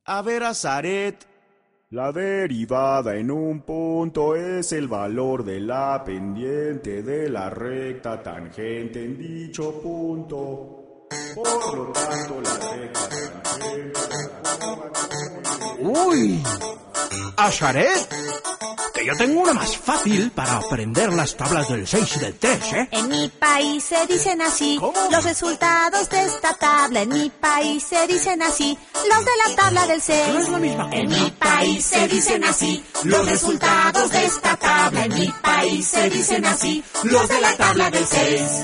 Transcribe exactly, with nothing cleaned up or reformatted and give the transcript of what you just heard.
A ver, Azaret. La derivada en un punto es el valor de la pendiente de la recta tangente en dicho punto. Por lo tanto, la recta tangente... ¡Uy! ¡Azaret! Que yo tengo una más fácil para aprender las tablas del seis y del tres, ¿eh? En mi país se dicen así. ¿Cómo? Los resultados de esta tabla. En mi país se dicen así. Los de la tabla del seis. No es la misma cosa. En mi país se dicen así. Los resultados de esta tabla. En mi país se dicen así. Los de la tabla del seis.